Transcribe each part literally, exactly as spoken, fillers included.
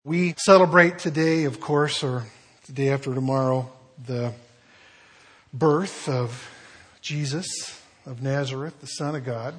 We celebrate today, of course, or the day after tomorrow, the birth of Jesus of Nazareth, the Son of God.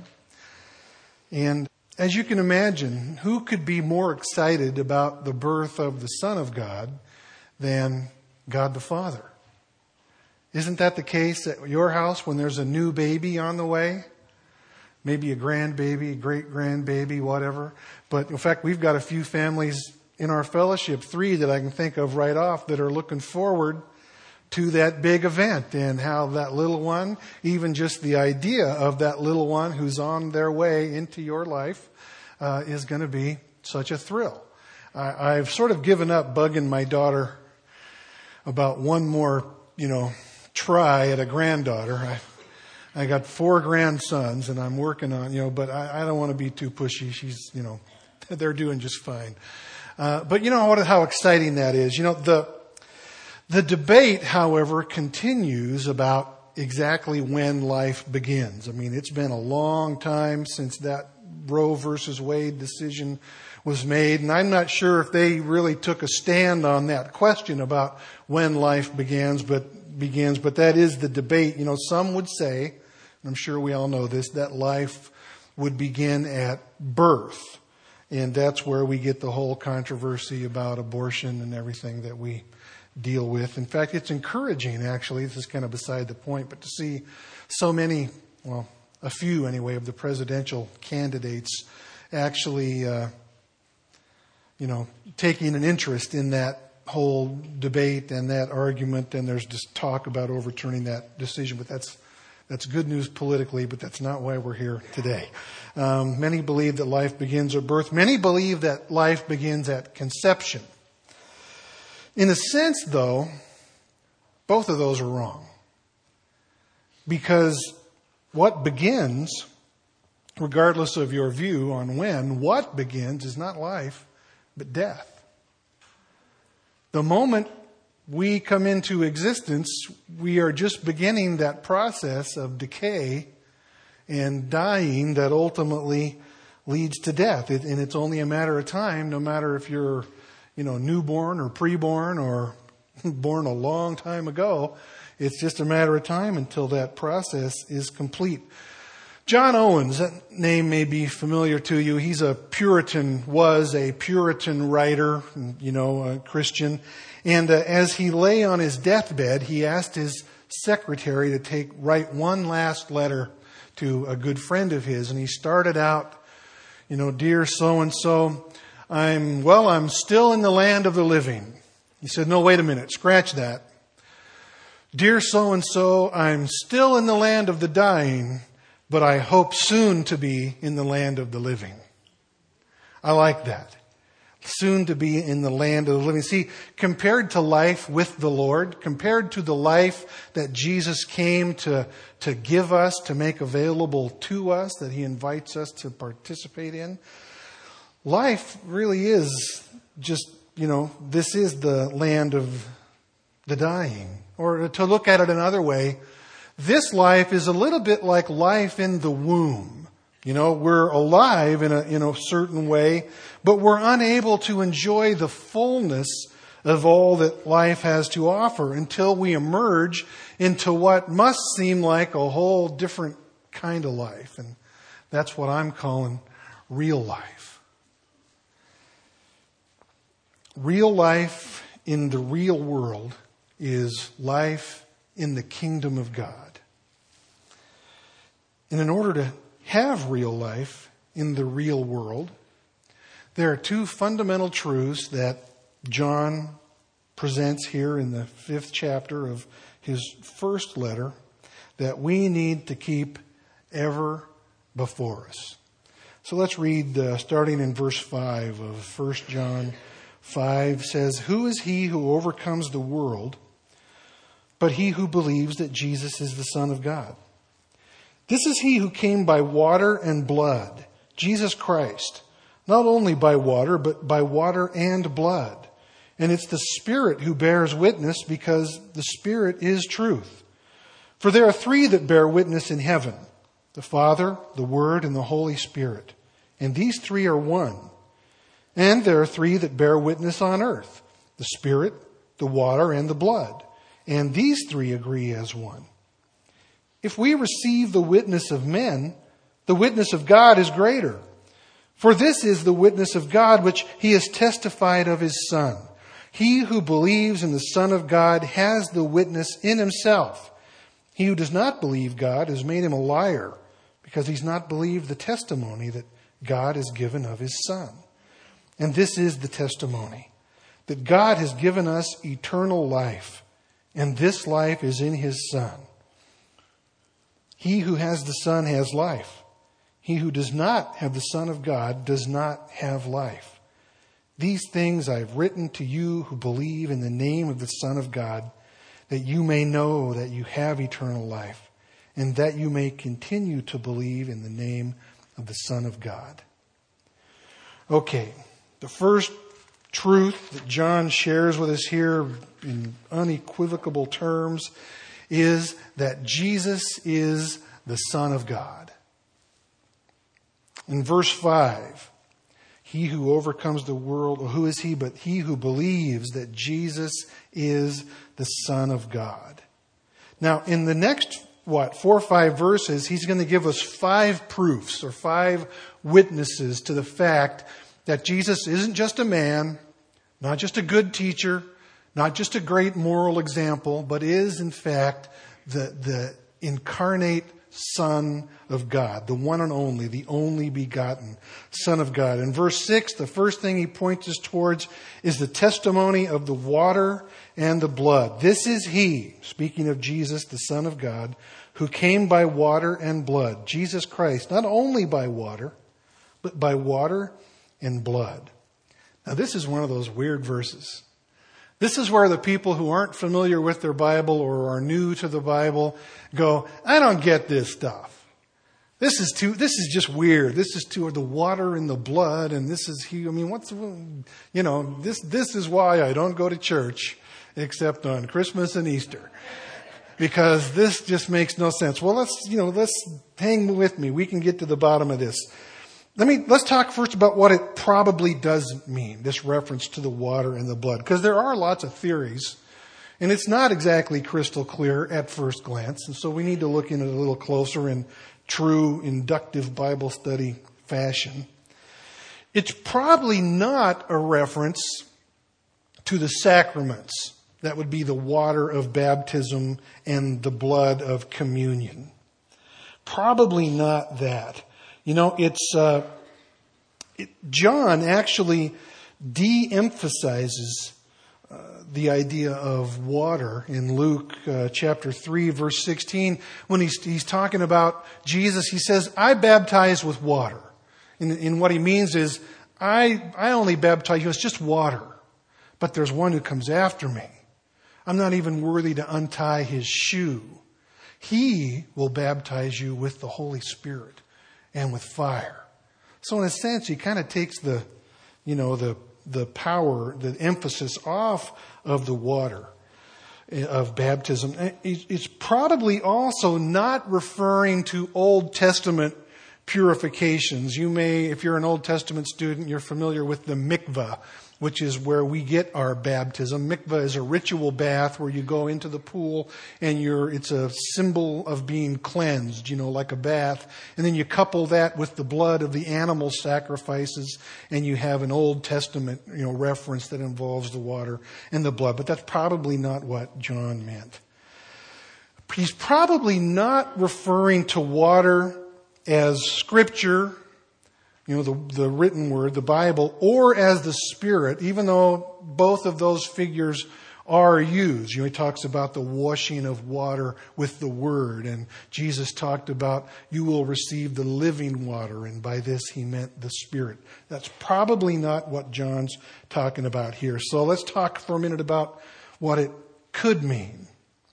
And as you can imagine, who could be more excited about the birth of the Son of God than God the Father? Isn't that the case at your house when there's a new baby on the way? Maybe a grandbaby, great-grandbaby, whatever. But in fact, we've got a few families in our fellowship, three that I can think of right off, that are looking forward to that big event, and how that little one, even just the idea of that little one who's on their way into your life, uh, is going to be such a thrill. I, I've sort of given up bugging my daughter about one more, you know, try at a granddaughter. I, I got four grandsons, and I'm working on, you know, but I, I don't want to be too pushy. She's, you know, they're doing just fine. Uh, but you know what, how exciting that is. You know, the the debate, however, continues about exactly when life begins. I mean, it's been a long time since that Roe versus Wade decision was made, and I'm not sure if they really took a stand on that question about when life begins, but begins. But that is the debate. You know, some would say, and I'm sure we all know this, that life would begin at birth. And that's where we get the whole controversy about abortion and everything that we deal with. In fact, it's encouraging, actually, this is kind of beside the point, but to see so many, well, a few anyway, of the presidential candidates actually, uh, you know, taking an interest in that whole debate and that argument. And there's just talk about overturning that decision, but that's That's good news politically, but that's not why we're here today. Um, many believe that life begins at birth. Many believe that life begins at conception. In a sense, though, both of those are wrong. Because what begins, regardless of your view on when, what begins is not life, but death. The moment we come into existence, we are just beginning that process of decay and dying that ultimately leads to death. It, and it's only a matter of time, no matter if you're, you know, newborn or preborn or born a long time ago. It's just a matter of time until that process is complete. John Owens, that name may be familiar to you. He's a Puritan, was a Puritan writer, you know, a Christian. And uh, as he lay on his deathbed, he asked his secretary to take write one last letter to a good friend of his. And he started out, you know, dear so-and-so, I'm, well, I'm still in the land of the living. He said, no, wait a minute, scratch that. Dear so-and-so, I'm still in the land of the dying, but I hope soon to be in the land of the living. I like that. Soon to be in the land of the living. See, compared to life with the Lord, compared to the life that Jesus came to, to give us, to make available to us, that He invites us to participate in, life really is just, you know, this is the land of the dying. Or to look at it another way, this life is a little bit like life in the womb. You know, we're alive in a, in a certain way, but we're unable to enjoy the fullness of all that life has to offer until we emerge into what must seem like a whole different kind of life. And that's what I'm calling real life. Real life in the real world is life in the kingdom of God. And in order to have real life in the real world, there are two fundamental truths that John presents here in the fifth chapter of his first letter that we need to keep ever before us. So let's read uh, starting in verse five of First John five says, who is he who overcomes the world but he who believes that Jesus is the Son of God? This is he who came by water and blood, Jesus Christ, not only by water, but by water and blood. And it's the Spirit who bears witness, because the Spirit is truth. For there are three that bear witness in heaven, the Father, the Word, and the Holy Spirit. And these three are one. And there are three that bear witness on earth: the Spirit, the water, and the blood. And these three agree as one. If we receive the witness of men, the witness of God is greater. For this is the witness of God which he has testified of his Son. He who believes in the Son of God has the witness in himself. He who does not believe God has made him a liar, because he's not believed the testimony that God has given of his Son. And this is the testimony, that God has given us eternal life, and this life is in his Son. He who has the Son has life. He who does not have the Son of God does not have life. These things I have written to you who believe in the name of the Son of God, that you may know that you have eternal life, and that you may continue to believe in the name of the Son of God. Okay, the first truth that John shares with us here in unequivocal terms is that Jesus is the Son of God. In verse five, he who overcomes the world, or who is he but he who believes that Jesus is the Son of God. Now, in the next, what, four or five verses, he's going to give us five proofs or five witnesses to the fact that Jesus isn't just a man, not just a good teacher, not just a great moral example, but is, in fact, the, the incarnate Son of God, the one and only, the only begotten Son of God. In verse six, the first thing he points us towards is the testimony of the water and the blood. This is he, speaking of Jesus, the Son of God, who came by water and blood. Jesus Christ, not only by water, but by water and blood. Now, this is one of those weird verses. This is where the people who aren't familiar with their Bible or are new to the Bible go, I don't get this stuff. This is too, this is just weird. This is too, the water and the blood, and this is, he, I mean, what's, you know, this, this is why I don't go to church except on Christmas and Easter. Because this just makes no sense. Well, let's, you know, let's hang with me. We can get to the bottom of this. Let me, let's talk first about what it probably does mean, this reference to the water and the blood. Because there are lots of theories, and it's not exactly crystal clear at first glance. And so we need to look into it a little closer in true inductive Bible study fashion. It's probably not a reference to the sacraments. That would be the water of baptism and the blood of communion. Probably not that. You know, it's uh, it, John actually de-emphasizes uh, the idea of water in Luke uh, chapter three, verse sixteen. When he's, he's talking about Jesus, he says, I baptize with water. And, and what he means is, I, I only baptize you, it's just water. But there's one who comes after me. I'm not even worthy to untie his shoe. He will baptize you with the Holy Spirit and with fire. So in a sense, he kind of takes the, you know, the, the power, the emphasis off of the water of baptism. It's probably also not referring to Old Testament purifications. You may, if you're an Old Testament student, you're familiar with the mikvah, which is where we get our baptism. Mikvah is a ritual bath where you go into the pool and you're, it's a symbol of being cleansed, you know, like a bath. And then you couple that with the blood of the animal sacrifices and you have an Old Testament, you know, reference that involves the water and the blood. But that's probably not what John meant. He's probably not referring to water as Scripture, you know, the, the written word, the Bible, or as the Spirit, even though both of those figures are used. You know, he talks about the washing of water with the Word, and Jesus talked about you will receive the living water, and by this he meant the Spirit. That's probably not what John's talking about here. So let's talk for a minute about what it could mean.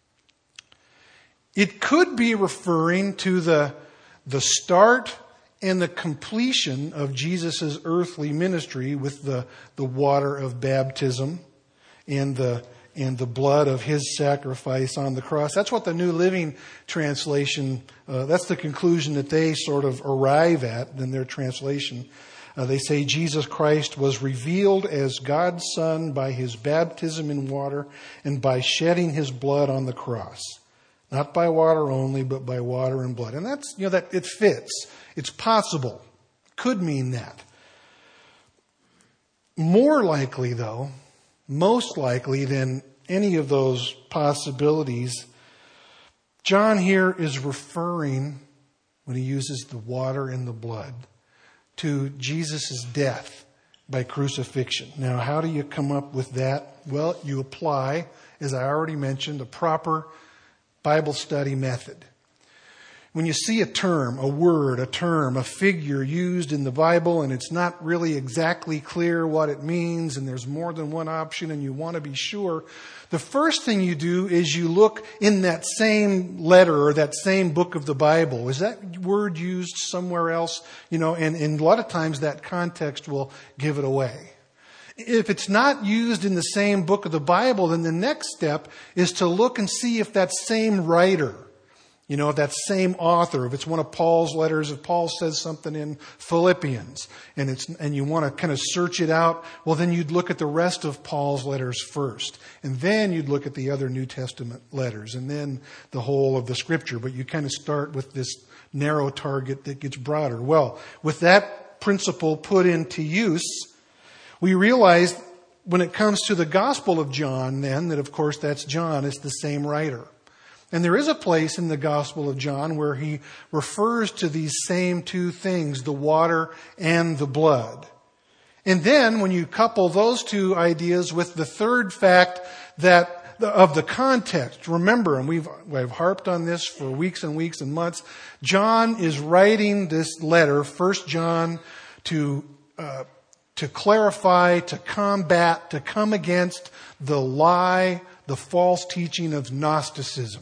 It could be referring to the, the start and the completion of Jesus' earthly ministry with the, the water of baptism and the, and the blood of his sacrifice on the cross. That's what the New Living Translation, uh, that's the conclusion that they sort of arrive at in their translation. Uh, they say Jesus Christ was revealed as God's Son by his baptism in water and by shedding his blood on the cross. Not by water only, but by water and blood. And that's, you know, that it fits. It's possible. Could mean that. More likely, though, most likely than any of those possibilities, John here is referring, when he uses the water and the blood, to Jesus' death by crucifixion. Now, how do you come up with that? Well, you apply, as I already mentioned, a proper Bible study method. When you see a term, a word, a term, a figure used in the Bible and it's not really exactly clear what it means and there's more than one option and you want to be sure, the first thing you do is you look in that same letter or that same book of the Bible. Is that word used somewhere else? You know, and, and a lot of times that context will give it away. If it's not used in the same book of the Bible, then the next step is to look and see if that same writer, you know, that same author, if it's one of Paul's letters, if Paul says something in Philippians and it's, and you want to kind of search it out, well, then you'd look at the rest of Paul's letters first. And then you'd look at the other New Testament letters and then the whole of the scripture. But you kind of start with this narrow target that gets broader. Well, with that principle put into use, we realize when it comes to the Gospel of John, then, that of course that's John, it's the same writer. And there is a place in the Gospel of John where he refers to these same two things, the water and the blood. And then when you couple those two ideas with the third fact that of the context, remember, and we've, we've harped on this for weeks and weeks and months, John is writing this letter, First John, to uh, to clarify, to combat, to come against the lie, the false teaching of Gnosticism.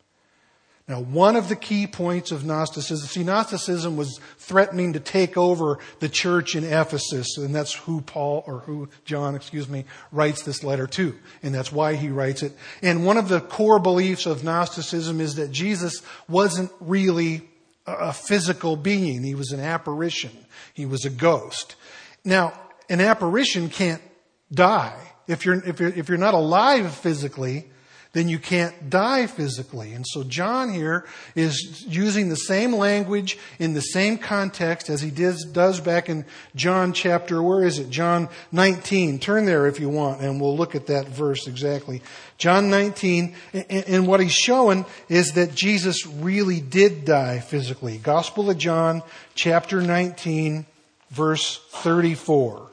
Now, one of the key points of Gnosticism, see, Gnosticism was threatening to take over the church in Ephesus, and that's who Paul, or who John, excuse me, writes this letter to, and that's why he writes it. And one of the core beliefs of Gnosticism is that Jesus wasn't really a physical being. He was an apparition. He was a ghost. Now, an apparition can't die. If you're, if you're, if you're not alive physically, then you can't die physically. And so John here is using the same language in the same context as he does, does back in John chapter, where is it? John nineteen. Turn there if you want, and we'll look at that verse exactly. John nineteen, and what he's showing is that Jesus really did die physically. Gospel of John, chapter nineteen, verse thirty-four.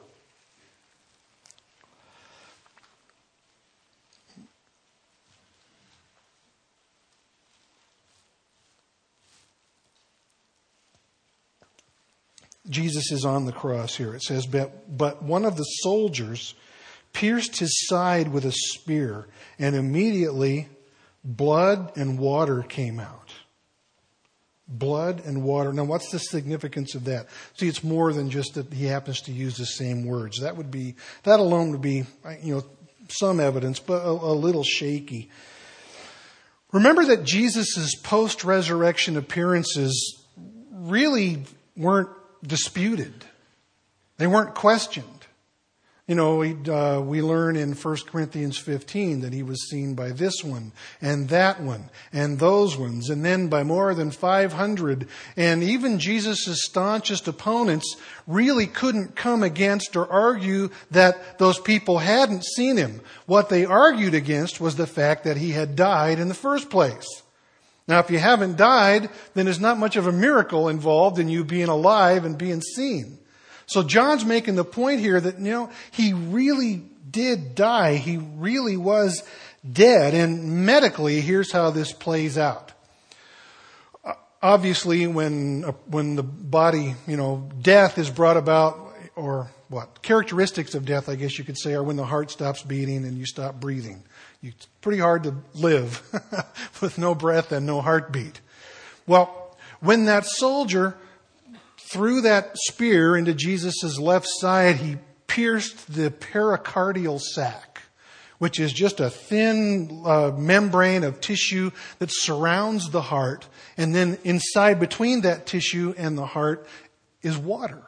Jesus is on the cross here. It says, but one of the soldiers pierced his side with a spear, and immediately blood and water came out. Blood and water. Now, what's the significance of that? See, it's more than just that he happens to use the same words. That would be, that alone would be, you know, some evidence, but a, a little shaky. Remember that Jesus' post-resurrection appearances really weren't disputed. They weren't questioned. You know, we, uh, we learn in First Corinthians fifteen that he was seen by this one and that one and those ones, and then by more than five hundred. And even Jesus' staunchest opponents really couldn't come against or argue that those people hadn't seen him. What they argued against was the fact that he had died in the first place. Now, if you haven't died, then there's not much of a miracle involved in you being alive and being seen. So John's making the point here that, you know, he really did die. He really was dead. And medically, here's how this plays out. Obviously, when when the body, you know, death is brought about, or what, characteristics of death, I guess you could say, are when the heart stops beating and you stop breathing. It's pretty hard to live with no breath and no heartbeat. Well, when that soldier threw that spear into Jesus' left side, he pierced the pericardial sac, which is just a thin uh, membrane of tissue that surrounds the heart. And then inside between that tissue and the heart is water,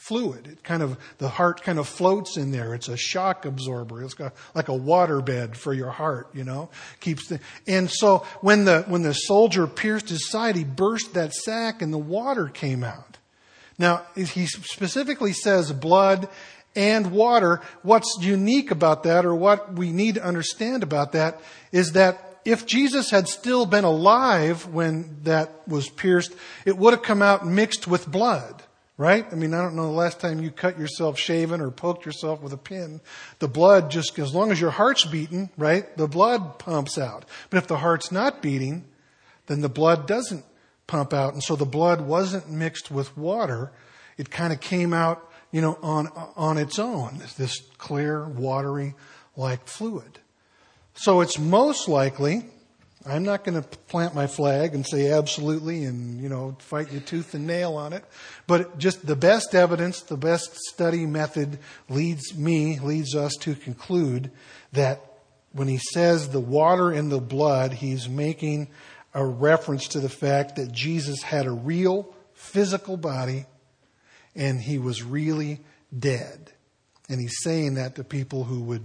fluid. It kind of, the heart kind of floats in there. It's a shock absorber. It's got like a water bed for your heart, you know, keeps the, and so when the, when the soldier pierced his side, he burst that sack and the water came out. Now, he specifically says blood and water. What's unique about that, or what we need to understand about that, is that if Jesus had still been alive when that was pierced, it would have come out mixed with blood. Right? I mean, I don't know the last time you cut yourself shaving or poked yourself with a pin. The blood, just as long as your heart's beating, right, the blood pumps out. But if the heart's not beating, then the blood doesn't pump out. And so the blood wasn't mixed with water. It kind of came out, you know, on on its own, this clear, watery, like fluid. So it's most likely, I'm not going to plant my flag and say absolutely and, you know, fight you tooth and nail on it. But just the best evidence, the best study method leads me, leads us to conclude that when he says the water in the blood, he's making a reference to the fact that Jesus had a real physical body and he was really dead. And he's saying that to people who would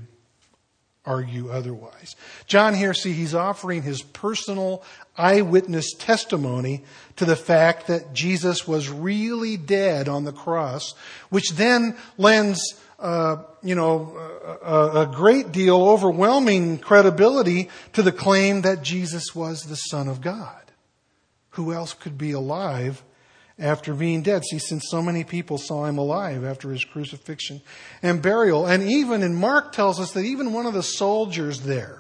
argue otherwise. John here, see, he's offering his personal eyewitness testimony to the fact that Jesus was really dead on the cross, which then lends, uh, you know, a, a great deal, overwhelming credibility to the claim that Jesus was the Son of God. Who else could be alive after being dead? See, since so many people saw him alive after his crucifixion and burial. And even in Mark tells us that even one of the soldiers there,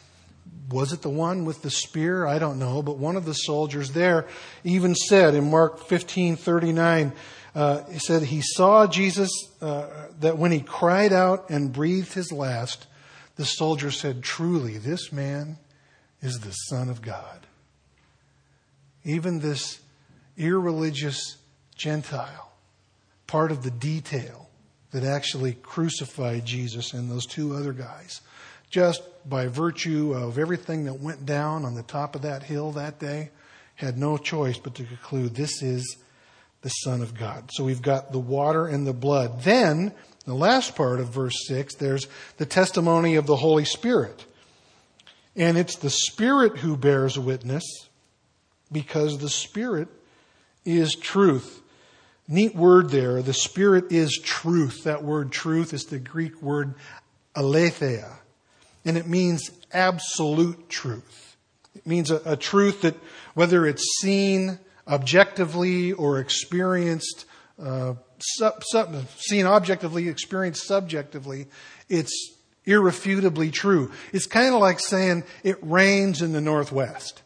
was it the one with the spear? I don't know. But one of the soldiers there even said in Mark fifteen thirty-nine, uh, he said he saw Jesus, uh, that when he cried out and breathed his last, the soldier said, truly, this man is the Son of God. Even this irreligious Gentile, part of the detail that actually crucified Jesus and those two other guys, just by virtue of everything that went down on the top of that hill that day, had no choice but to conclude this is the Son of God. So we've got the water and the blood. Then, the last part of verse six, there's the testimony of the Holy Spirit. And it's the Spirit who bears witness, because the Spirit is truth. Neat word there. The Spirit is truth. That word truth is the Greek word aletheia. And it means absolute truth. It means a, a truth that, whether it's seen objectively or experienced, uh, sub, sub, seen objectively, experienced subjectively, it's irrefutably true. It's kind of like saying it rains in the Northwest.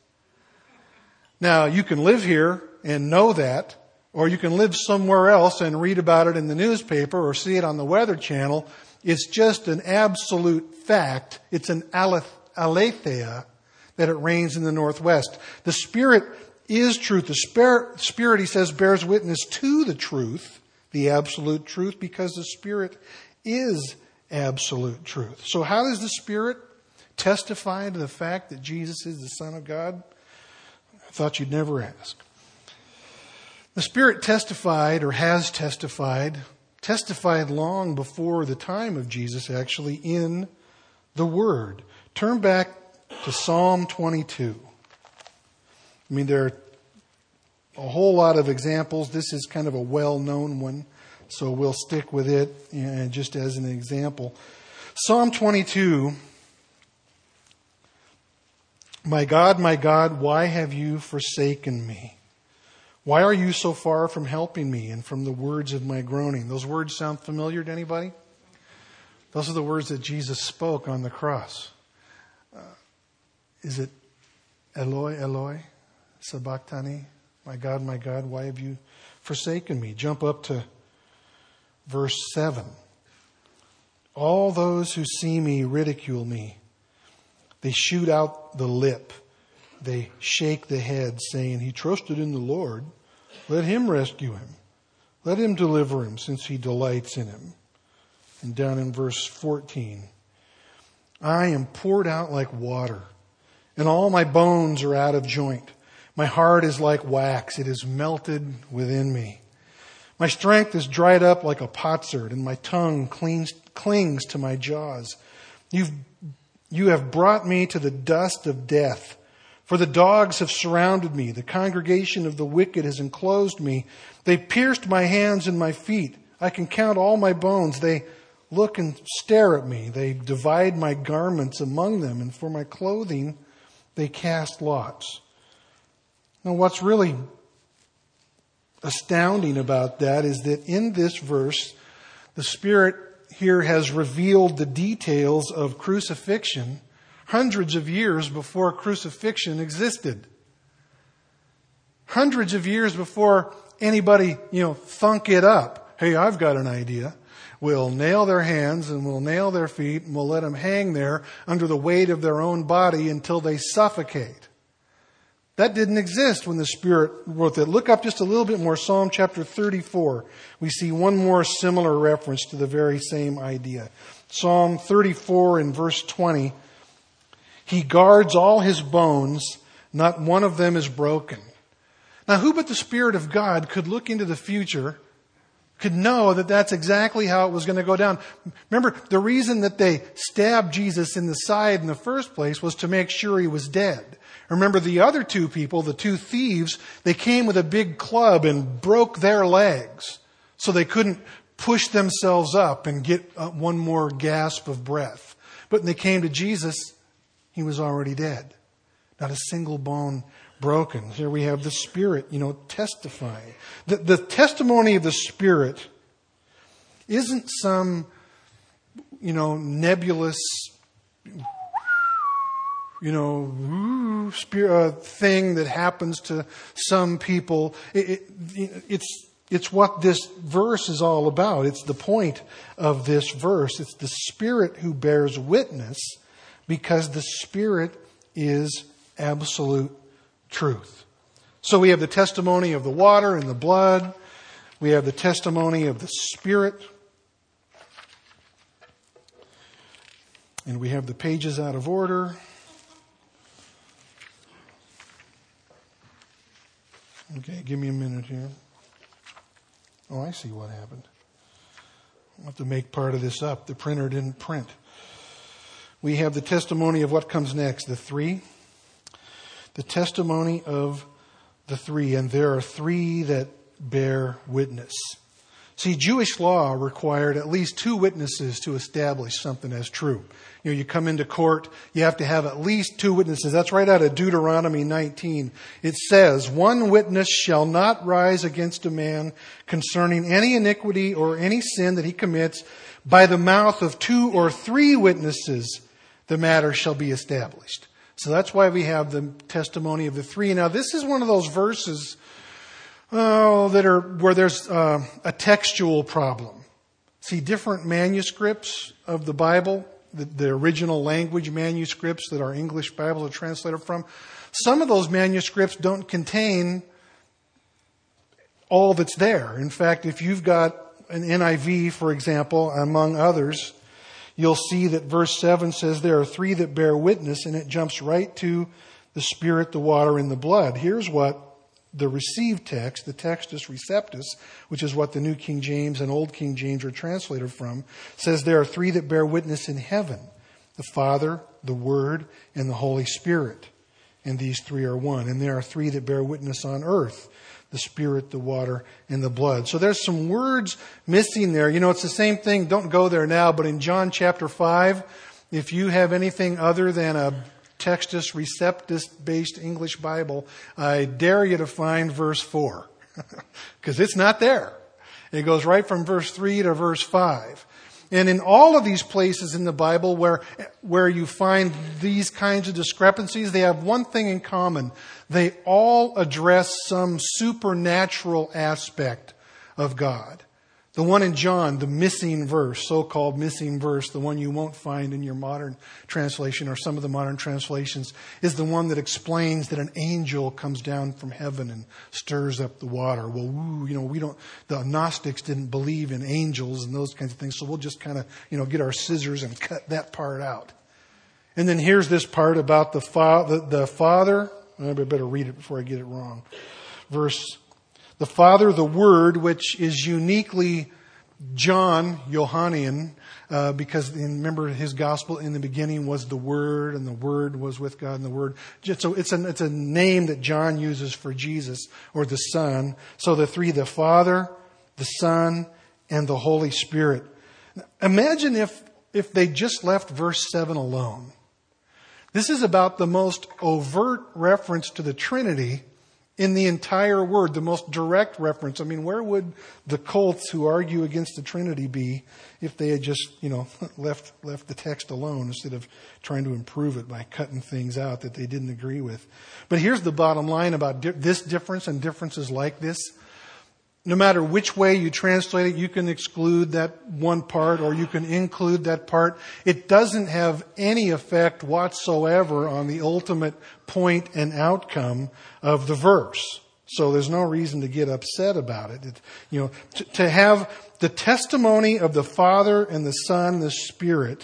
Now, you can live here and know that, or you can live somewhere else and read about it in the newspaper or see it on the Weather Channel. It's just an absolute fact. It's an aletheia that it rains in the Northwest. The Spirit is truth. The Spirit, he says, bears witness to the truth, the absolute truth, because the Spirit is absolute truth. So how does the Spirit testify to the fact that Jesus is the Son of God? I thought you'd never ask. The Spirit testified, or has testified, testified long before the time of Jesus, actually, in the Word. Turn back to Psalm twenty-two. I mean, there are a whole lot of examples. This is kind of a well-known one, so we'll stick with it and just as an example. Psalm twenty-two, my God, my God, why have you forsaken me? Why are you so far from helping me and from the words of my groaning? Those words sound familiar to anybody? Those are the words that Jesus spoke on the cross. Uh, is it Eloi, Eloi, sabachthani? My God, my God, why have you forsaken me? Jump up to verse seven. All those who see me ridicule me. They shoot out the lip. They shake the head, saying, he trusted in the Lord. Let him rescue him. Let him deliver him, since he delights in him. And down in verse fourteen, I am poured out like water, and all my bones are out of joint. My heart is like wax. It is melted within me. My strength is dried up like a potsherd, and my tongue clings, clings to my jaws. You've, you have brought me to the dust of death. For the dogs have surrounded me. The congregation of the wicked has enclosed me. They pierced my hands and my feet. I can count all my bones. They look and stare at me. They divide my garments among them, and for my clothing they cast lots. Now, what's really astounding about that is that in this verse, the Spirit here has revealed the details of crucifixion hundreds of years before crucifixion existed. Hundreds of years before anybody, you know, thunk it up. Hey, I've got an idea. We'll nail their hands and we'll nail their feet and we'll let them hang there under the weight of their own body until they suffocate. That didn't exist when the Spirit wrote that. Look up just a little bit more. Psalm chapter thirty-four. We see one more similar reference to the very same idea. Psalm thirty-four in verse twenty. He guards all his bones. Not one of them is broken. Now, who but the Spirit of God could look into the future, could know that that's exactly how it was going to go down? Remember, the reason that they stabbed Jesus in the side in the first place was to make sure he was dead. Remember, the other two people, the two thieves, they came with a big club and broke their legs so they couldn't push themselves up and get one more gasp of breath. But when they came to Jesus, he was already dead. Not a single bone broken. Here we have the Spirit, you know, testifying. The, the testimony of the Spirit isn't some, you know, nebulous, you know, spirit, uh, thing that happens to some people. It, it, it's it's what this verse is all about. It's the point of this verse. It's the Spirit who bears witness, because the Spirit is absolute truth. So we have the testimony of the water and the blood. We have the testimony of the Spirit. And we have the pages out of order. Okay, give me a minute here. Oh, I see what happened. I'll have to make part of this up. The printer didn't print. We have the testimony of what comes next, the three. The testimony of the three. And there are three that bear witness. See, Jewish law required at least two witnesses to establish something as true. You know, you come into court, you have to have at least two witnesses. That's right out of Deuteronomy nineteen. It says, one witness shall not rise against a man concerning any iniquity or any sin that he commits. By the mouth of two or three witnesses, the matter shall be established. So that's why we have the testimony of the three. Now, this is one of those verses oh, that are where there's uh, a textual problem. See, different manuscripts of the Bible, the, the original language manuscripts that our English Bible are translated from, some of those manuscripts don't contain all that's there. In fact, if you've got an N I V, for example, among others, you'll see that verse seven says there are three that bear witness, and it jumps right to the Spirit, the water, and the blood. Here's what the received text, the Textus Receptus, which is what the New King James and Old King James are translated from, says there are three that bear witness in heaven: the Father, the Word, and the Holy Spirit. And these three are one. And there are three that bear witness on earth: the Spirit, the water, and the blood. So there's some words missing there. You know, it's the same thing. Don't go there now, but in John chapter five, if you have anything other than a Textus Receptus based English Bible, I dare you to find verse four, because it's not there. It goes right from verse three to verse five. And in all of these places in the Bible where, where you find these kinds of discrepancies, they have one thing in common. They all address some supernatural aspect of God. The one in John, the missing verse, so-called missing verse, the one you won't find in your modern translation or some of the modern translations, is the one that explains that an angel comes down from heaven and stirs up the water. Well, woo, you know, we don't, the Gnostics didn't believe in angels and those kinds of things, so we'll just kind of, you know, get our scissors and cut that part out. And then here's this part about the, fa- the, the Father. I better read it before I get it wrong. Verse The Father, the Word, which is uniquely John, Johannine, uh, because remember his gospel in the beginning was the Word, and the Word was with God, and the Word. So it's a, it's a name that John uses for Jesus, or the Son. So the three, the Father, the Son, and the Holy Spirit. Imagine if, if they just left verse seven alone. This is about the most overt reference to the Trinity in the entire Word, the most direct reference. I mean, where would the cults who argue against the Trinity be if they had just, you know, left left the text alone instead of trying to improve it by cutting things out that they didn't agree with? But here's the bottom line about di- this difference and differences like this. No matter which way you translate it, you can exclude that one part or you can include that part. It doesn't have any effect whatsoever on the ultimate point and outcome of the verse. So there's no reason to get upset about it. It you know, to, to have the testimony of the Father and the Son, and the Spirit,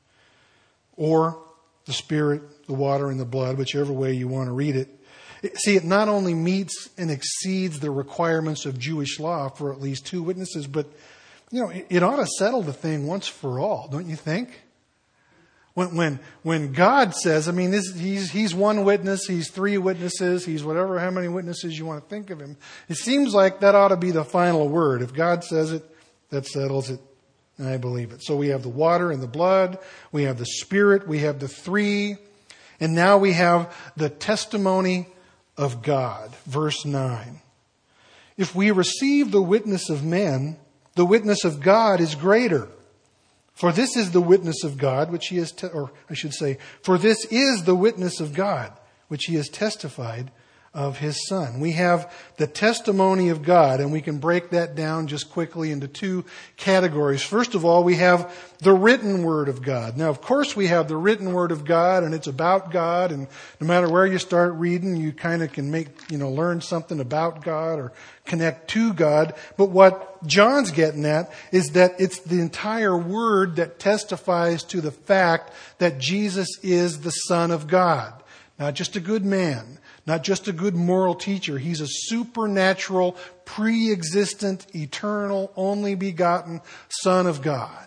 or the Spirit, the water, and the blood, whichever way you want to read it. See, it not only meets and exceeds the requirements of Jewish law for at least two witnesses, but, you know, it, it ought to settle the thing once for all, don't you think? When when when God says, I mean, this, he's he's one witness, he's three witnesses, he's whatever, how many witnesses you want to think of him. It seems like that ought to be the final word. If God says it, that settles it. And I believe it. So we have the water and the blood, we have the Spirit, we have the three, and now we have the testimony of God. Verse nine. If we receive the witness of men, the witness of God is greater. For this is the witness of God, which he has, te- or I should say, for this is the witness of God, which he has testified of his Son. We have the testimony of God, and we can break that down just quickly into two categories. First of all, we have the written Word of God. Now, of course, we have the written Word of God, and it's about God, and no matter where you start reading, you kind of can make, you know, learn something about God or connect to God. But what John's getting at is that it's the entire Word that testifies to the fact that Jesus is the Son of God. Not just a good man, not just a good moral teacher. He's a supernatural, pre-existent, eternal, only begotten Son of God.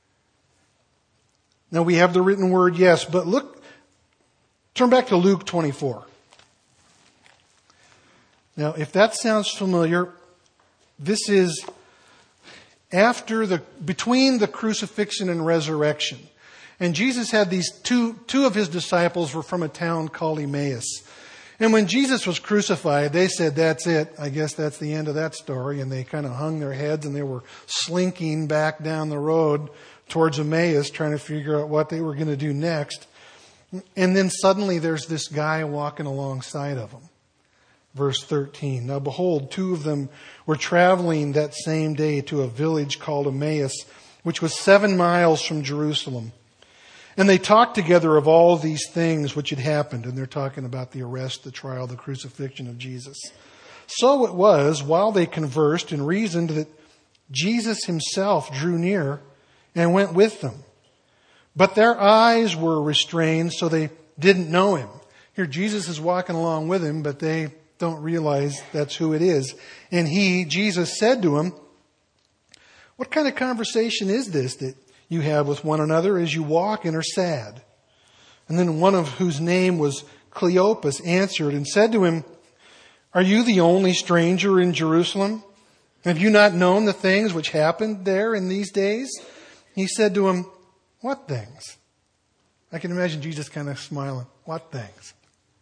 Now we have the written Word, yes, but look, turn back to Luke twenty-four. Now, if that sounds familiar, this is after the, between the crucifixion and resurrection. And Jesus had these two, two of his disciples were from a town called Emmaus. And when Jesus was crucified, they said, that's it. I guess that's the end of that story. And they kind of hung their heads and they were slinking back down the road towards Emmaus, trying to figure out what they were going to do next. And then suddenly there's this guy walking alongside of them. Verse thirteen. Now behold, two of them were traveling that same day to a village called Emmaus, which was seven miles from Jerusalem. And they talked together of all these things which had happened. And they're talking about the arrest, the trial, the crucifixion of Jesus. So it was, while they conversed and reasoned, that Jesus himself drew near and went with them. But their eyes were restrained, so they didn't know him. Here Jesus is walking along with him, but they don't realize that's who it is. And he, Jesus, said to him, what kind of conversation is this that you have with one another as you walk and are sad? And then one of whose name was Cleopas answered and said to him, are you the only stranger in Jerusalem? Have you not known the things which happened there in these days? He said to him, what things? I can imagine Jesus kind of smiling. What things?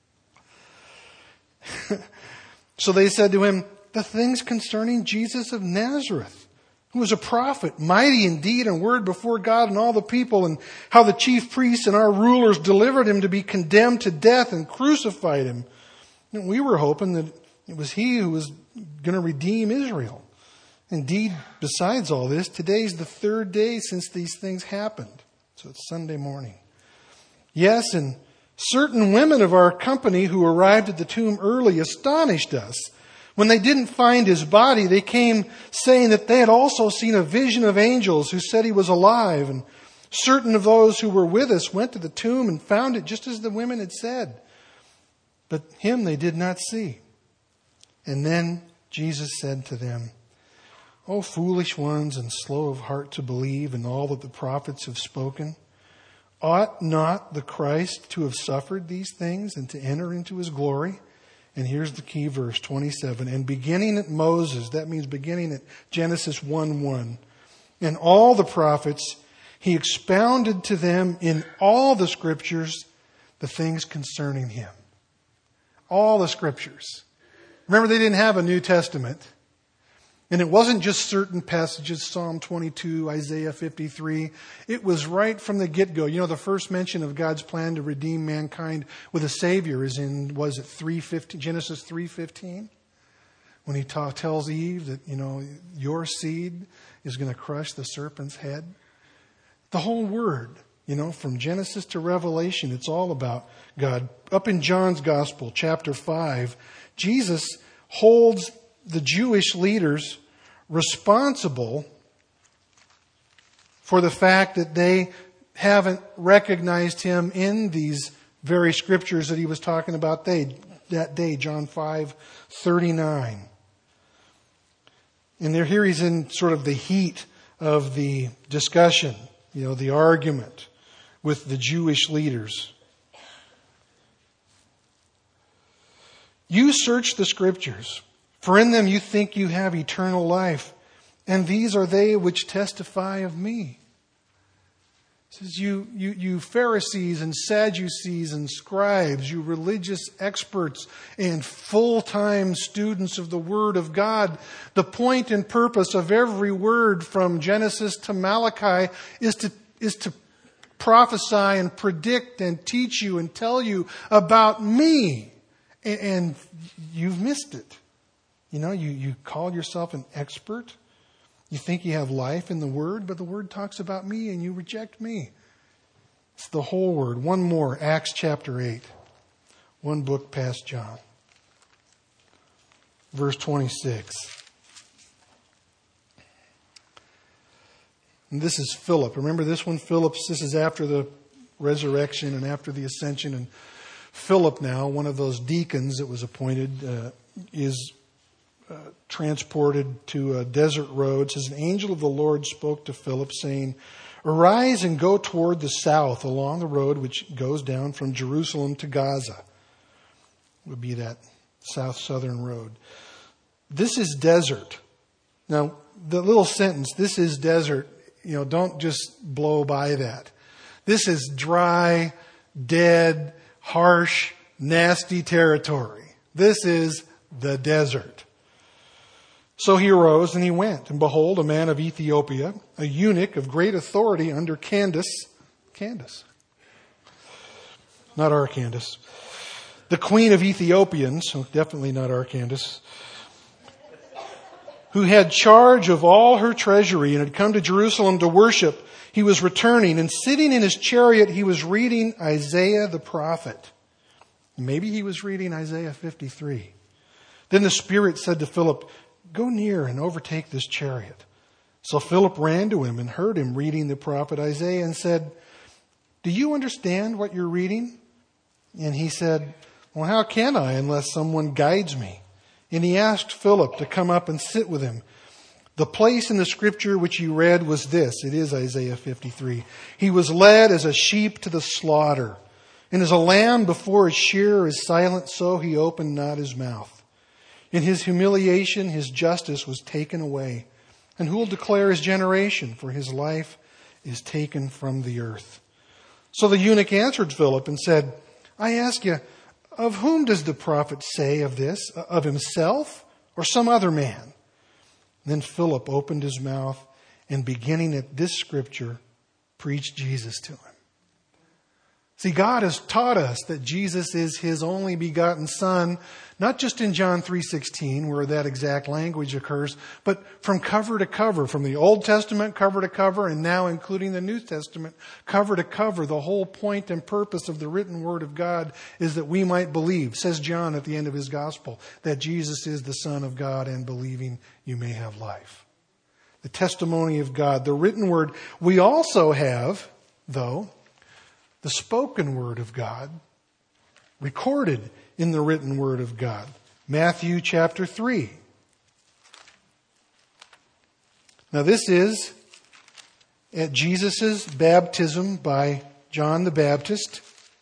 So they said to him, the things concerning Jesus of Nazareth, who was a prophet, mighty in deed and word before God and all the people, and how the chief priests and our rulers delivered him to be condemned to death and crucified him. And we were hoping that it was he who was going to redeem Israel. Indeed, besides all this, today's the third day since these things happened. So it's Sunday morning. Yes, and certain women of our company who arrived at the tomb early astonished us. When they didn't find his body, they came saying that they had also seen a vision of angels who said he was alive. And certain of those who were with us went to the tomb and found it just as the women had said. But him they did not see. And then Jesus said to them, O foolish ones and slow of heart to believe in all that the prophets have spoken. Ought not the Christ to have suffered these things and to enter into his glory? And here's the key verse, twenty-seven. And beginning at Moses, that means beginning at Genesis one one, and all the prophets, he expounded to them in all the scriptures the things concerning him. All the scriptures. Remember, they didn't have a New Testament. And it wasn't just certain passages, Psalm twenty-two, Isaiah fifty-three. It was right from the get-go. You know, the first mention of God's plan to redeem mankind with a Savior is in, was it three fifteen, Genesis three fifteen? When he ta- tells Eve that, you know, your seed is going to crush the serpent's head. The whole word, you know, from Genesis to Revelation, it's all about God. Up in John's Gospel, chapter five, Jesus holds the Jewish leaders responsible for the fact that they haven't recognized him in these very scriptures that he was talking about they, that day, John five thirty-nine. And there, here he's in sort of the heat of the discussion, you know, the argument with the Jewish leaders. You search the scriptures, for in them you think you have eternal life, and these are they which testify of me. It says, you, you, you Pharisees and Sadducees and scribes, you religious experts and full-time students of the Word of God, the point and purpose of every word from Genesis to Malachi is to, is to prophesy and predict and teach you and tell you about me. And, and you've missed it. You know, you, you call yourself an expert. You think you have life in the Word, but the Word talks about me and you reject me. It's the whole Word. One more, Acts chapter eight. One book past John. Verse twenty-six. And this is Philip. Remember this one? Philip, this is after the resurrection and after the ascension. And Philip now, one of those deacons that was appointed, uh, is Uh, transported to a desert road. It says, an angel of the Lord spoke to Philip, saying, arise and go toward the south along the road which goes down from Jerusalem to Gaza. Would be that south-southern road. This is desert. Now, the little sentence, this is desert, you know, don't just blow by that. This is dry, dead, harsh, nasty territory. This is the desert. So he arose and he went, and behold, a man of Ethiopia, a eunuch of great authority under Candace, Candace, not our Candace, the queen of Ethiopians, so definitely not our Candace, who had charge of all her treasury and had come to Jerusalem to worship. He was returning, and sitting in his chariot, he was reading Isaiah the prophet. Maybe he was reading Isaiah fifty-three. Then the Spirit said to Philip, go near and overtake this chariot. So Philip ran to him and heard him reading the prophet Isaiah and said, do you understand what you're reading? And he said, well, how can I unless someone guides me? And he asked Philip to come up and sit with him. The place in the scripture which he read was this. It is Isaiah fifty-three. He was led as a sheep to the slaughter, and as a lamb before its shearer is silent, so he opened not his mouth. In his humiliation, his justice was taken away. And who will declare his generation? For his life is taken from the earth. So the eunuch answered Philip and said, I ask you, of whom does the prophet say of this? Of himself or some other man? Then Philip opened his mouth and beginning at this scripture, preached Jesus to him. See, God has taught us that Jesus is his only begotten Son, not just in John three sixteen, where that exact language occurs, but from cover to cover, from the Old Testament cover to cover, and now including the New Testament cover to cover. The whole point and purpose of the written Word of God is that we might believe, says John at the end of his Gospel, that Jesus is the Son of God, and believing you may have life. The testimony of God, the written Word. We also have, though, the spoken Word of God, recorded in the written Word of God. Matthew chapter three. Now this is at Jesus' baptism by John the Baptist.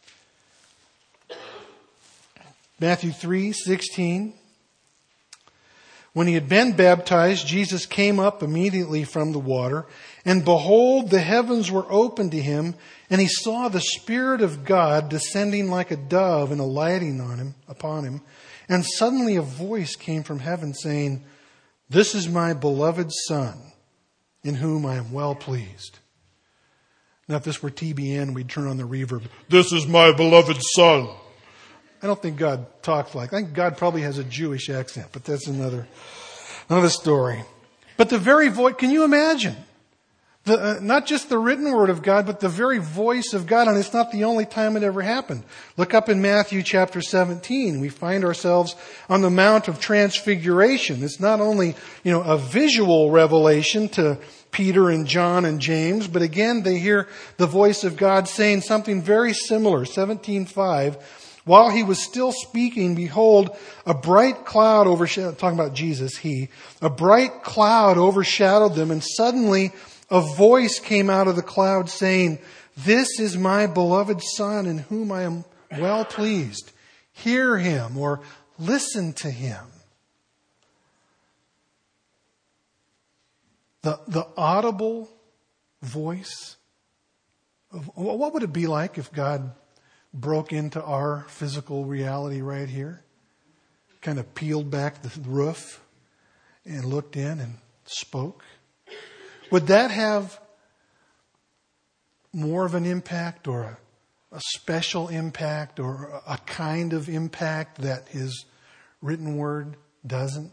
Matthew three sixteen. When he had been baptized, Jesus came up immediately from the water, and behold, the heavens were opened to him, and he saw the Spirit of God descending like a dove and alighting on him, upon him. And suddenly a voice came from heaven saying, "This is my beloved Son, in whom I am well pleased." Now, if this were T B N, we'd turn on the reverb. "This is my beloved Son." I don't think God talks like that. I think God probably has a Jewish accent, but that's another, another story. But the very voice, can you imagine? The, uh, not just the written word of God, but the very voice of God. And it's not the only time it ever happened. Look up in Matthew chapter seventeen. We find ourselves on the Mount of Transfiguration. It's not only, you know, a visual revelation to Peter and John and James, but again, they hear the voice of God saying something very similar. seventeen five. While he was still speaking, behold, a bright cloud overshadowed, talking about Jesus, he, a bright cloud overshadowed them, and suddenly a voice came out of the cloud saying, "This is my beloved Son, in whom I am well pleased. Hear him," or listen to him. The, the audible voice of, what would it be like if God broke into our physical reality right here, kind of peeled back the roof and looked in and spoke? Would that have more of an impact, or a, a special impact, or a kind of impact that his written word doesn't?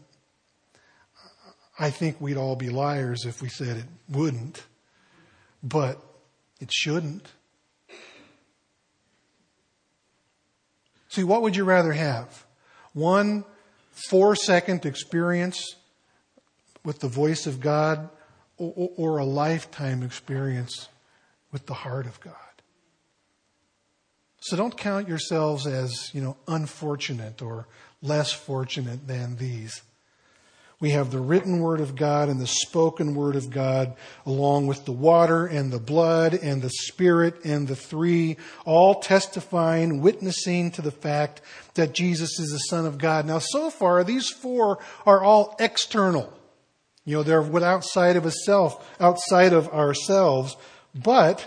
I think we'd all be liars if we said it wouldn't, but it shouldn't. See, what would you rather have? One four-second experience with the voice of God, or, or a lifetime experience with the heart of God? So don't count yourselves as, you know, unfortunate or less fortunate than these. We have the written word of God and the spoken word of God, along with the water and the blood and the Spirit, and the three all testifying, witnessing to the fact that Jesus is the Son of God. Now, so far, these four are all external. You know, they're outside of a self, outside of ourselves. But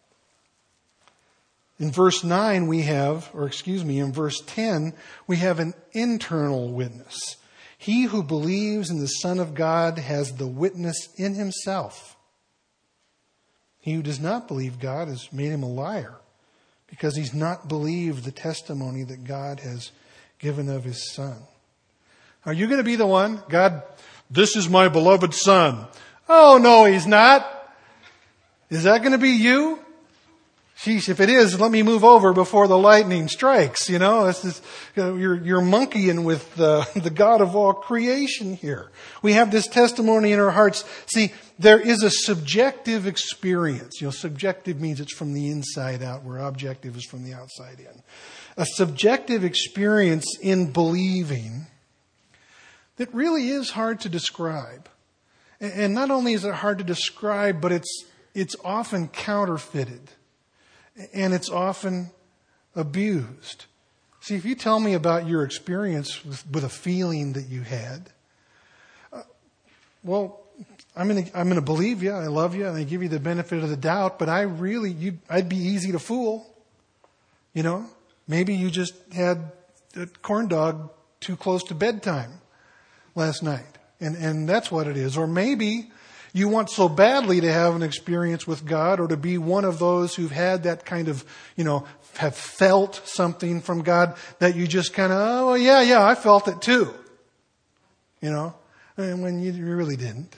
in verse nine we have, or excuse me, in verse ten, we have an internal witness. He who believes in the Son of God has the witness in himself. He who does not believe God has made him a liar, because he's not believed the testimony that God has given of his Son. Are you going to be the one? God, "This is my beloved Son." Oh, no, he's not. Is that going to be you? Sheesh, if it is, let me move over before the lightning strikes. You know, this is, you're, you're monkeying with the, the God of all creation here. We have this testimony in our hearts. See, there is a subjective experience. You know, subjective means it's from the inside out, where objective is from the outside in. A subjective experience in believing that really is hard to describe. And not only is it hard to describe, but it's, it's often counterfeited. And it's often abused. See, if you tell me about your experience with, with a feeling that you had, uh, well, I'm going to I'm going to believe you. I love you, and I give you the benefit of the doubt. But I really, you, I'd be easy to fool. You know, maybe you just had a corn dog too close to bedtime last night, and and that's what it is. Or maybe you want so badly to have an experience with God, or to be one of those who've had that kind of, you know, have felt something from God, that you just kind of, oh, well, yeah, yeah, I felt it too. You know, and when you really didn't.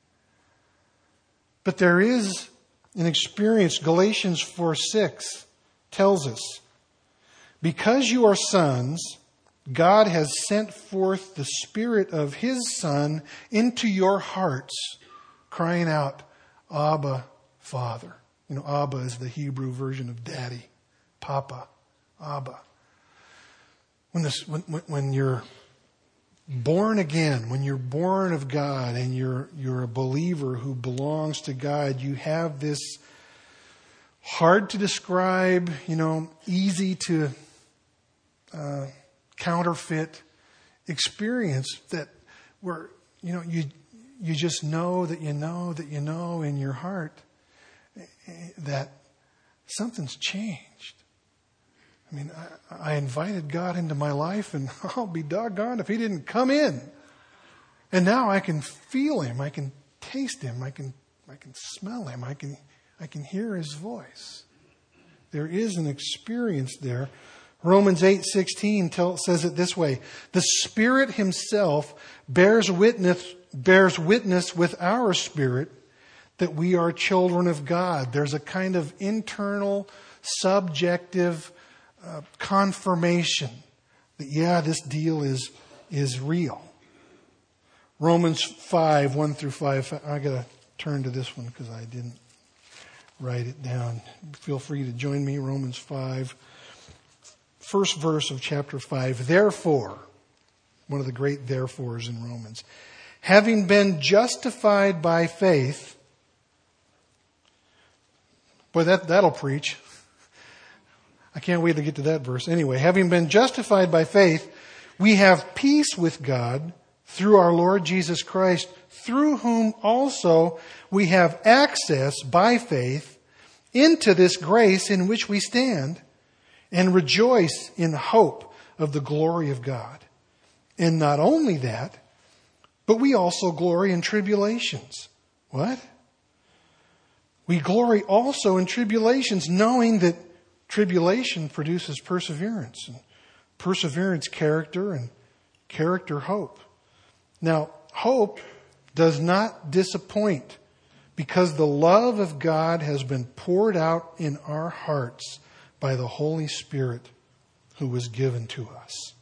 But there is an experience. Galatians four six tells us, because you are sons, God has sent forth the Spirit of His Son into your hearts, crying out, Abba, Father. You know, Abba is the Hebrew version of daddy. Papa, Abba. When this, when, when your born again, when you're born of God and you're you're a believer who belongs to God, you have this hard to describe, you know, easy to uh, counterfeit experience that where, you know, you you just know that you know that you know in your heart that something's changed. I mean, I, I invited God into my life, and I'll be doggone if He didn't come in. And now I can feel Him. I can taste Him. I can I can smell Him. I can I can hear His voice. There is an experience there. Romans eight sixteen tell, says it this way: the Spirit Himself bears witness bears witness with our spirit that we are children of God. There's a kind of internal, subjective Uh, confirmation that, yeah, this deal is is real. Romans five, one through five. I got to turn to this one because I didn't write it down. Feel free to join me. Romans five, first verse of chapter five. Therefore, one of the great therefores in Romans, having been justified by faith. Boy, that, that'll preach. I can't wait to get to that verse. Anyway, having been justified by faith, we have peace with God through our Lord Jesus Christ, through whom also we have access by faith into this grace in which we stand and rejoice in hope of the glory of God. And not only that, but we also glory in tribulations. What? We glory also in tribulations, knowing that tribulation produces perseverance, and perseverance, character, and character, hope. Now, hope does not disappoint because the love of God has been poured out in our hearts by the Holy Spirit who was given to us.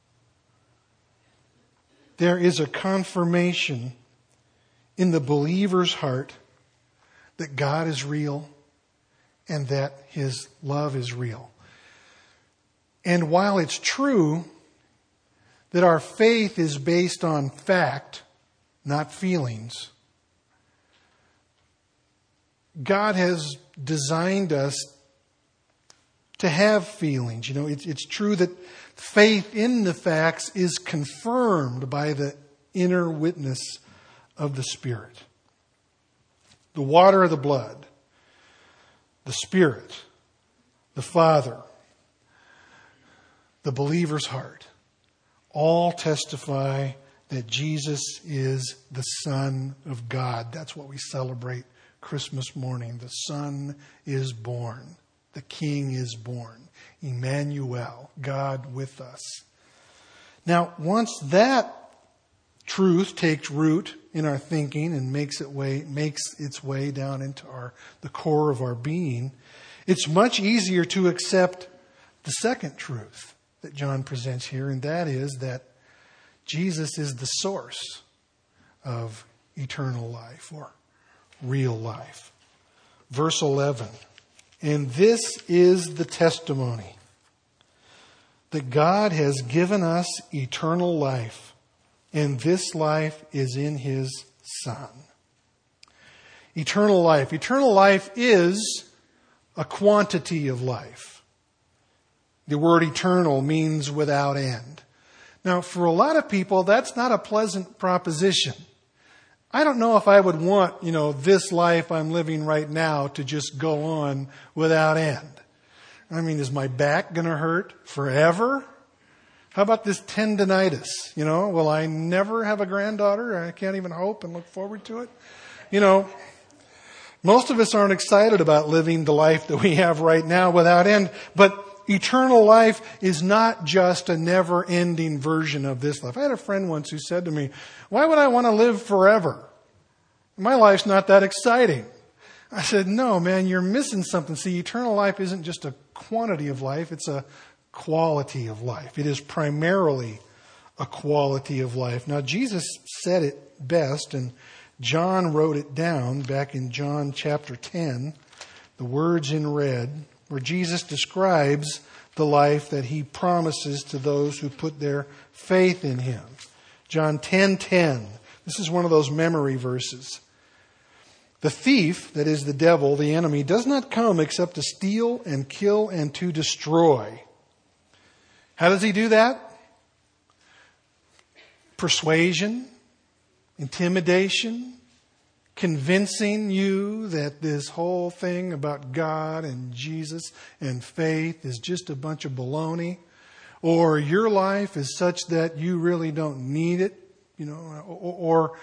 There is a confirmation in the believer's heart that God is real and that His love is real. And while it's true that our faith is based on fact, not feelings, God has designed us to have feelings. You know, it's, it's true that faith in the facts is confirmed by the inner witness of the Spirit. The water of the blood, the Spirit, the Father, the believer's heart, all testify that Jesus is the Son of God. That's what we celebrate Christmas morning. The Son is born. The King is born. Emmanuel, God with us. Now, once that truth takes root in our thinking and makes it way makes its way down into our the core of our being, it's much easier to accept the second truth that John presents here, and that is that Jesus is the source of eternal life or real life. Verse eleven, and this is the testimony that God has given us eternal life, and this life is in His Son. Eternal life. Eternal life is a quantity of life. The word eternal means without end. Now, for a lot of people, that's not a pleasant proposition. I don't know if I would want, you know, this life I'm living right now to just go on without end. I mean, is my back going to hurt forever? How about this tendinitis? You know, will I never have a granddaughter? I can't even hope and look forward to it. You know, most of us aren't excited about living the life that we have right now without end. But eternal life is not just a never-ending version of this life. I had a friend once who said to me, why would I want to live forever? My life's not that exciting. I said, no, man, you're missing something. See, eternal life isn't just a quantity of life. It's a quality of life. It is primarily a quality of life. Now, Jesus said it best, and John wrote it down back in John chapter ten, the words in red, where Jesus describes the life that He promises to those who put their faith in Him. John ten ten. This is one of those memory verses. The thief, that is the devil, the enemy, does not come except to steal and kill and to destroy. How does he do that? Persuasion, intimidation, convincing you that this whole thing about God and Jesus and faith is just a bunch of baloney, or your life is such that you really don't need it, you know, or, or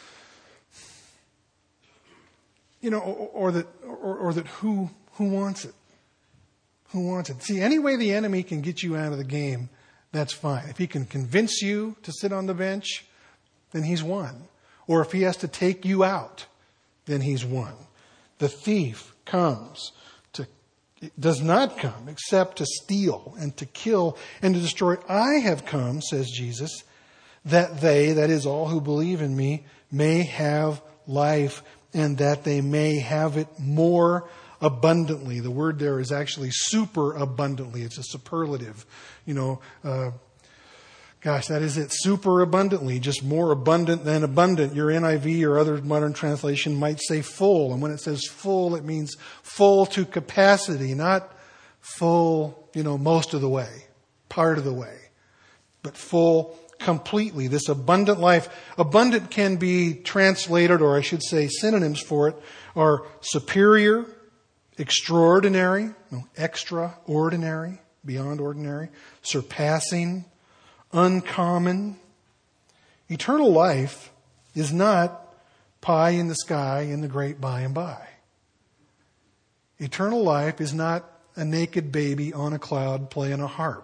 you know, or, or that, or, or that who who wants it? Who wants it? See, any way the enemy can get you out of the game, that's fine. If he can convince you to sit on the bench, then he's won. Or if he has to take you out, then he's won. The thief comes to, does not come except to steal and to kill and to destroy. I have come, says Jesus, that they, that is all who believe in me, may have life and that they may have it more abundantly. The word there is actually super abundantly. It's a superlative. You know, uh, gosh, that is it. Super abundantly, just more abundant than abundant. Your N I V or other modern translation might say full. And when it says full, it means full to capacity, not full, you know, most of the way, part of the way, but full completely. This abundant life. Abundant can be translated, or I should say synonyms for it, are superior, extraordinary, no, extraordinary, beyond ordinary, surpassing, uncommon. Eternal life is not pie in the sky in the great by and by. Eternal life is not a naked baby on a cloud playing a harp.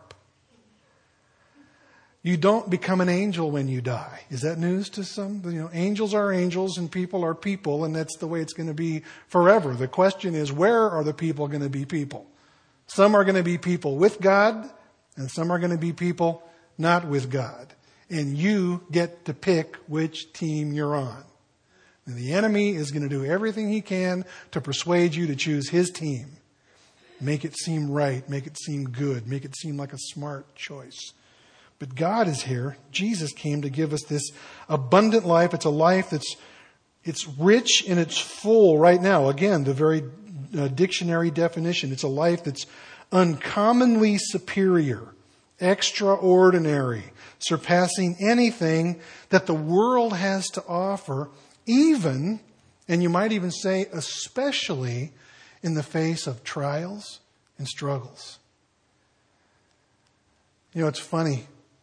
You don't become an angel when you die. Is that news to some? You know, angels are angels and people are people, and that's the way it's going to be forever. The question is, where are the people going to be people? Some are going to be people with God, and some are going to be people not with God. And you get to pick which team you're on. And the enemy is going to do everything he can to persuade you to choose his team. Make it seem right, make it seem good, make it seem like a smart choice. But God is here. Jesus came to give us this abundant life. It's a life that's it's rich and it's full right now. Again, the very uh, dictionary definition. It's a life that's uncommonly superior, extraordinary, surpassing anything that the world has to offer, even, and you might even say especially, in the face of trials and struggles. You know, it's funny.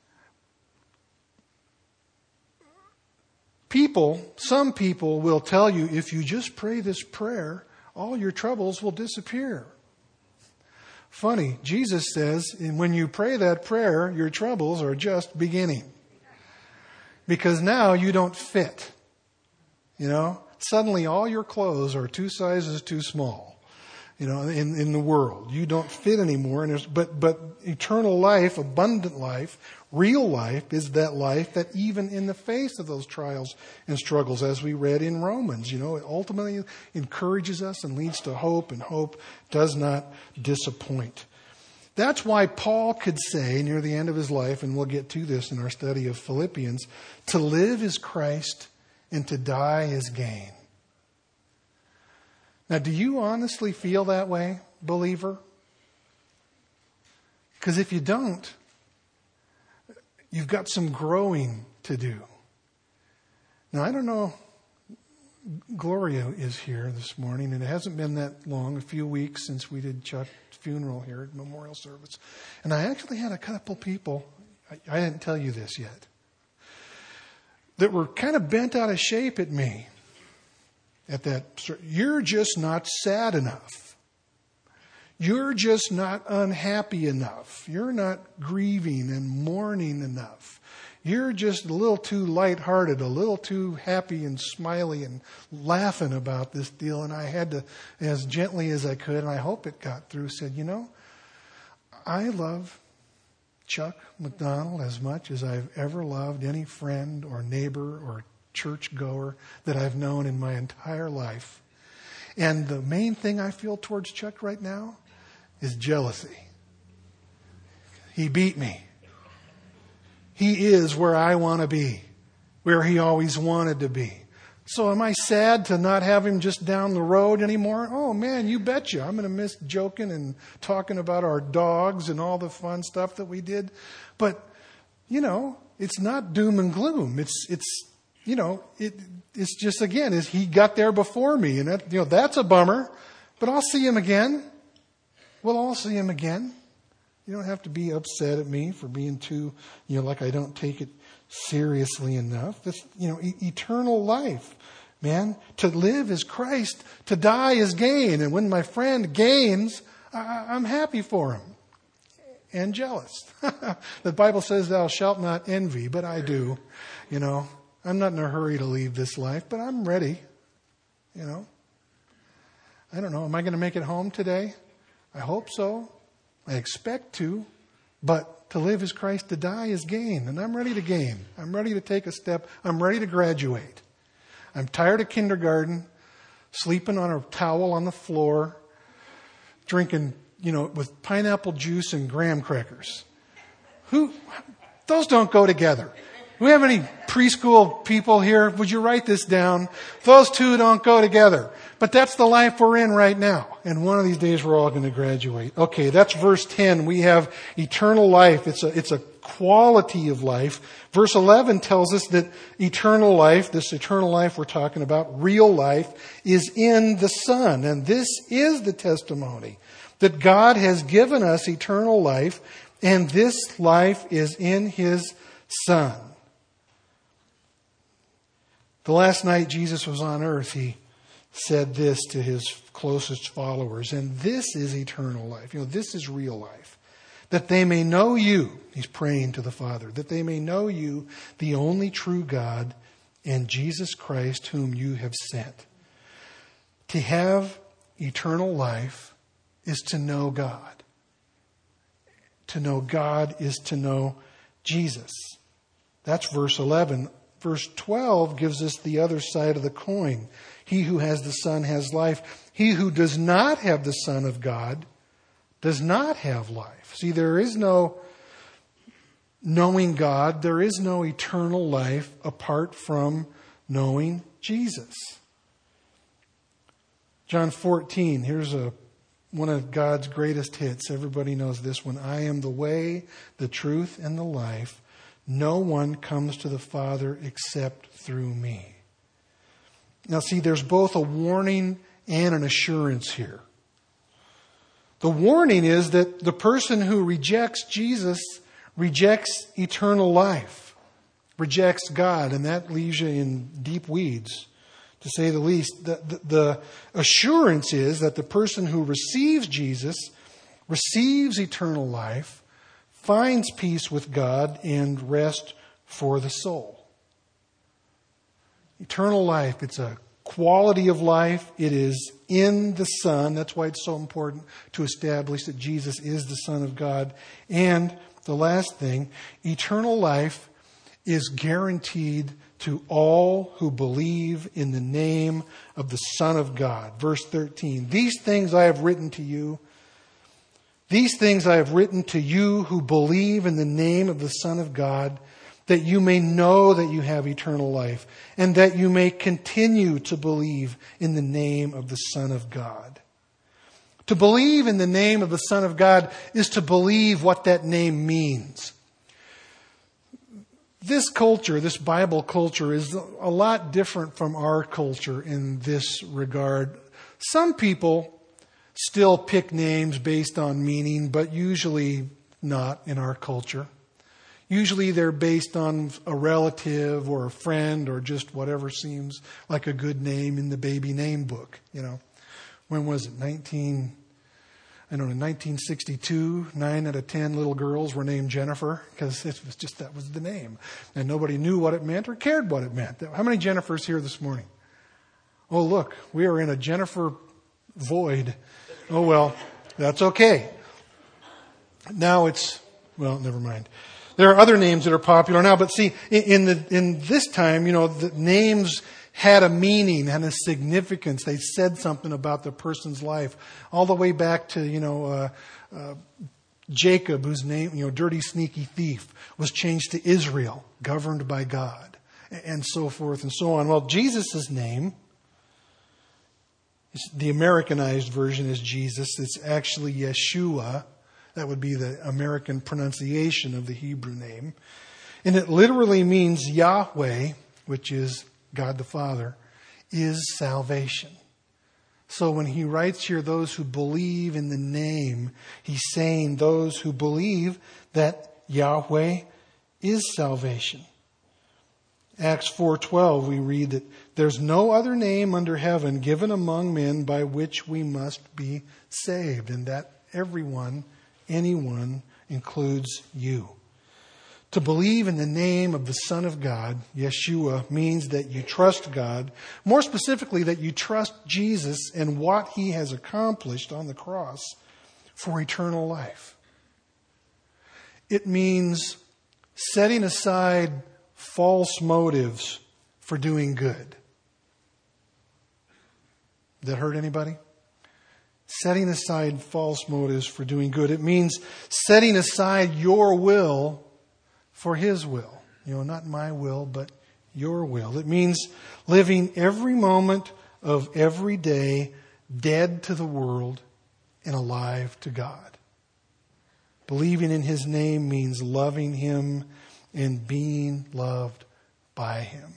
People, some people will tell you, if you just pray this prayer, all your troubles will disappear. Funny, Jesus says, and when you pray that prayer, your troubles are just beginning. Because now you don't fit. You know, suddenly all your clothes are two sizes too small. You know, in, in the world. You don't fit anymore. And there's, but, but eternal life, abundant life, real life is that life that even in the face of those trials and struggles, as we read in Romans, you know, it ultimately encourages us and leads to hope, and hope does not disappoint. That's why Paul could say near the end of his life, and we'll get to this in our study of Philippians, to live is Christ and to die is gain. Now, do you honestly feel that way, believer? Because if you don't, you've got some growing to do. Now, I don't know. Gloria is here this morning, and it hasn't been that long, a few weeks since we did Chuck's funeral here at Memorial Service. And I actually had a couple people, I, I didn't tell you this yet, that were kind of bent out of shape at me. At that, you're just not sad enough. You're just not unhappy enough. You're not grieving and mourning enough. You're just a little too lighthearted, a little too happy and smiley and laughing about this deal. And I had to, as gently as I could, and I hope it got through, said, you know, I love Chuck McDonald as much as I've ever loved any friend or neighbor or churchgoer that I've known in my entire life. And the main thing I feel towards Chuck right now is jealousy. He beat me. He is where I want to be, where He always wanted to be. So am I sad to not have Him just down the road anymore? Oh man, you betcha. I'm going to miss joking and talking about our dogs and all the fun stuff that we did. But, you know, it's not doom and gloom. It's, it's, you know, it, it's just, again, is He got there before me. And that, you know, that's a bummer, but I'll see Him again. We'll all see Him again. You don't have to be upset at me for being too, you know, like I don't take it seriously enough. That's, you know, e- eternal life, man. To live is Christ. To die is gain. And when my friend gains, I- I'm happy for him and jealous. The Bible says thou shalt not envy, but I do. You know, I'm not in a hurry to leave this life, but I'm ready. You know, I don't know. Am I going to make it home today? I hope so. I expect to, but to live is Christ, to die is gain. And I'm ready to gain. I'm ready to take a step. I'm ready to graduate. I'm tired of kindergarten, sleeping on a towel on the floor, drinking, you know, with pineapple juice and graham crackers. Who, those don't go together. Do we have any preschool people here? Would you write this down? Those two don't go together. But that's the life we're in right now. And one of these days we're all going to graduate. Okay, that's verse ten. We have eternal life. It's a, it's a quality of life. Verse eleven tells us that eternal life, this eternal life we're talking about, real life, is in the Son. And this is the testimony that God has given us eternal life, and this life is in His Son. The last night Jesus was on earth, He said this to His closest followers, and this is eternal life. You know, this is real life. That they may know you, He's praying to the Father, that they may know you, the only true God, and Jesus Christ whom you have sent. To have eternal life is to know God. To know God is to know Jesus. That's verse eleven. Verse twelve gives us the other side of the coin. He who has the Son has life. He who does not have the Son of God does not have life. See, there is no knowing God. There is no eternal life apart from knowing Jesus. John fourteen, here's a one of God's greatest hits. Everybody knows this one. I am the way, the truth, and the life. No one comes to the Father except through me. Now see, there's both a warning and an assurance here. The warning is that the person who rejects Jesus rejects eternal life, rejects God, and that leaves you in deep weeds, to say the least. The, the, the assurance is that the person who receives Jesus receives eternal life, finds peace with God, and rest for the soul. Eternal life, it's a quality of life. It is in the Son. That's why it's so important to establish that Jesus is the Son of God. And the last thing, eternal life is guaranteed to all who believe in the name of the Son of God. Verse thirteen, these things I have written to you. These things I have written to you who believe in the name of the Son of God, that you may know that you have eternal life, and that you may continue to believe in the name of the Son of God. To believe in the name of the Son of God is to believe what that name means. This culture, this Bible culture, is a lot different from our culture in this regard. Some people still pick names based on meaning, but usually not in our culture. Usually they're based on a relative or a friend or just whatever seems like a good name in the baby name book. You know, when was it? Nineteen, I don't know, nineteen sixty-two. Nine out of ten little girls were named Jennifer because it was just that was the name, and nobody knew what it meant or cared what it meant. How many Jennifers here this morning? Oh, look, we are in a Jennifer void. Oh well, that's okay. Now it's well, never mind. There are other names that are popular now, but see, in the in this time, you know, the names had a meaning and a significance. They said something about the person's life, all the way back to you know uh, uh, Jacob, whose name, you know, dirty, sneaky thief, was changed to Israel, governed by God, and so forth and so on. Well, Jesus' name, the Americanized version is Jesus. It's actually Yeshua. That would be the American pronunciation of the Hebrew name. And it literally means Yahweh, which is God the Father, is salvation. So when he writes here, those who believe in the name, he's saying those who believe that Yahweh is salvation. Acts four twelve, we read that there's no other name under heaven given among men by which we must be saved. And that everyone, anyone, includes you. To believe in the name of the Son of God, Yeshua, means that you trust God. More specifically, that you trust Jesus and what he has accomplished on the cross for eternal life. It means setting aside false motives for doing good. Did that hurt anybody? Setting aside false motives for doing good. It means setting aside your will for his will. You know, not my will, but your will. It means living every moment of every day dead to the world and alive to God. Believing in his name means loving him and being loved by him.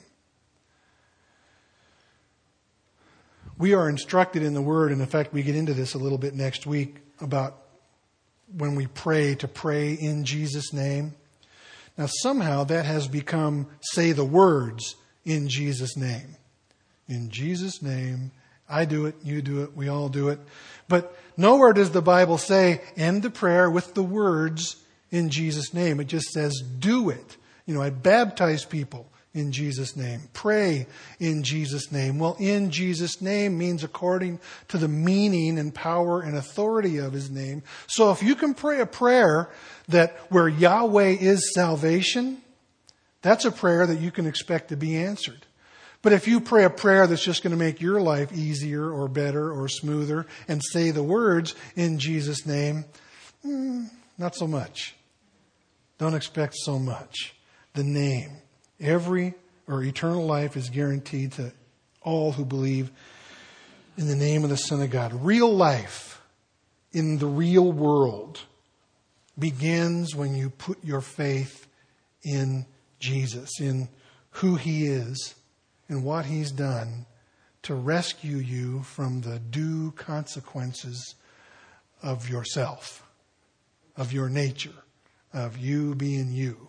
We are instructed in the Word, and in fact we get into this a little bit next week, about when we pray to pray in Jesus' name. Now somehow that has become, say the words, in Jesus' name. In Jesus' name, I do it, you do it, we all do it. But nowhere does the Bible say, end the prayer with the words, in Jesus' name. It just says, do it. You know, I baptize people in Jesus' name. Pray in Jesus' name. Well, in Jesus' name means according to the meaning and power and authority of his name. So if you can pray a prayer that where Yahweh is salvation, that's a prayer that you can expect to be answered. But if you pray a prayer that's just going to make your life easier or better or smoother and say the words in Jesus' name, mm, not so much. Don't expect so much. The name. Every or eternal life is guaranteed to all who believe in the name of the Son of God. Real life in the real world begins when you put your faith in Jesus, in who he is and what he's done to rescue you from the due consequences of yourself, of your nature, of you being you.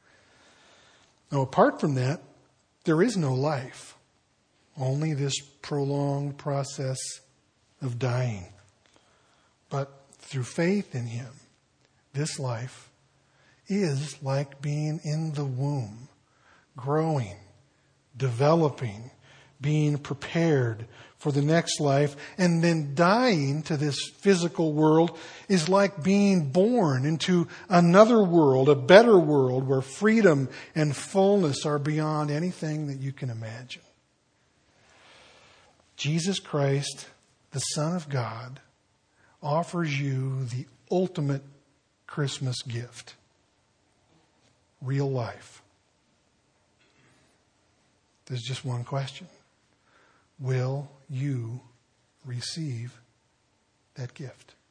Now, apart from that, there is no life. Only this prolonged process of dying. But through faith in him, this life is like being in the womb, growing, developing, being prepared for the next life, and then dying to this physical world is like being born into another world, a better world where freedom and fullness are beyond anything that you can imagine. Jesus Christ, the Son of God, offers you the ultimate Christmas gift. Real life. There's just one question. Will you receive that gift?